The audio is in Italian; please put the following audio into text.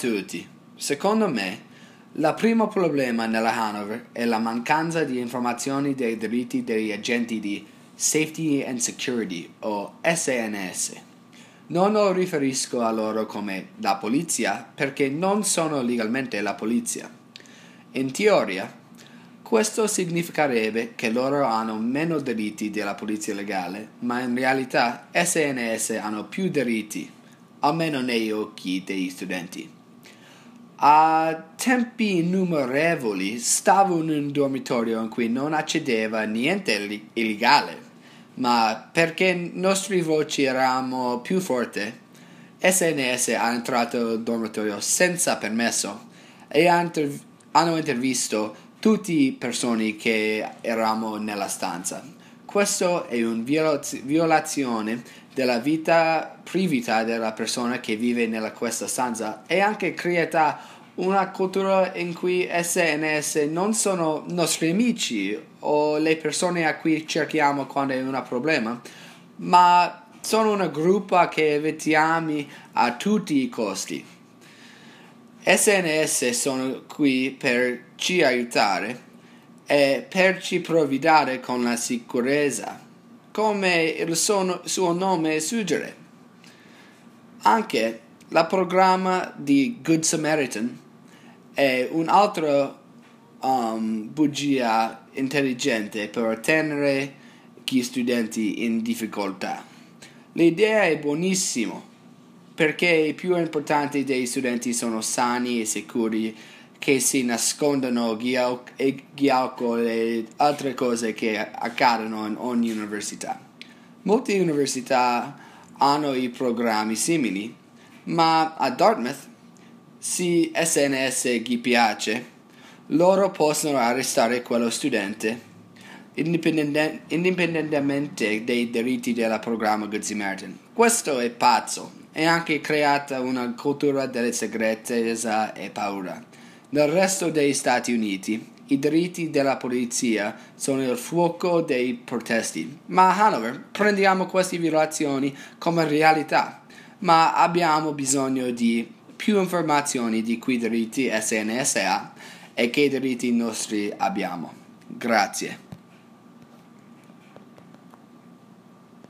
tutti. Secondo me, il primo problema nella Hanover è la mancanza di informazioni dei diritti degli agenti di Safety and Security o SNS. Non lo riferisco a loro come la polizia perché non sono legalmente la polizia. In teoria, questo significherebbe che loro hanno meno diritti della polizia legale, ma in realtà SNS hanno più diritti, almeno negli occhi degli studenti. A tempi innumerevoli stavo in un dormitorio in cui non accedeva niente illegale, ma perché i nostri voci eravamo più forti, SNS ha entrato nel dormitorio senza permesso e hanno intervistato tutte le persone che eravamo nella stanza. Questo è una violazione della vita privata della persona che vive nella questa stanza e anche crea una cultura in cui SNS non sono nostri amici o le persone a cui cerchiamo quando è un problema, ma sono un gruppo che evitiamo a tutti i costi. SNS sono qui per ci aiutare e per ci provvedere con la sicurezza, come il suo nome suggerisce. Anche il programma di Good Samaritan è un'altra bugia intelligente per tenere gli studenti in difficoltà. L'idea è buonissima perché i più importanti degli studenti sono sani e sicuri, che si nascondono gli alcol e altre cose che accadono in ogni università. Molte università hanno i programmi simili, ma a Dartmouth, se SNS gli piace, loro possono arrestare quello studente indipendentemente dai diritti del programma Good Samaritan. Questo è pazzo. È anche creata una cultura della segretezza e paura. Nel resto degli Stati Uniti, i diritti della polizia sono il fuoco dei protesti, ma a Hanover prendiamo queste violazioni come realtà, ma abbiamo bisogno di più informazioni di quei diritti SNS ha e che diritti nostri abbiamo. Grazie.